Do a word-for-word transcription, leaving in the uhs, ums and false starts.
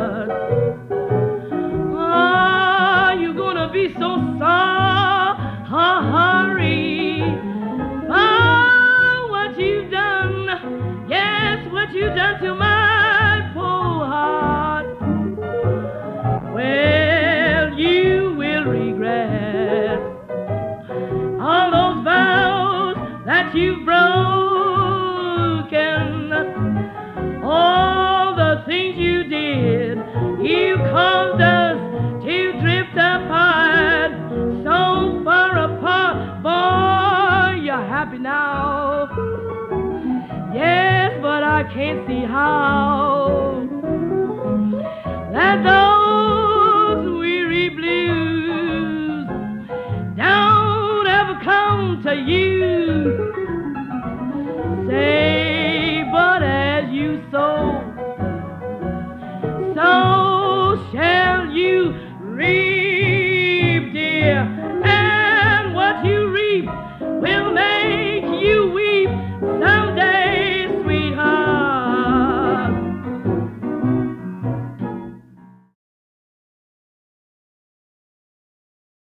heart. Ah, you're gonna be so sorry for what you've done. Yes, what you've done to my poor heart. Well, you will regret all those vows that you've broken, all the things you did. You caused us to drift apart, so far apart. Boy, you're happy now. Yes, but I can't see how that those weary blues don't ever come to you.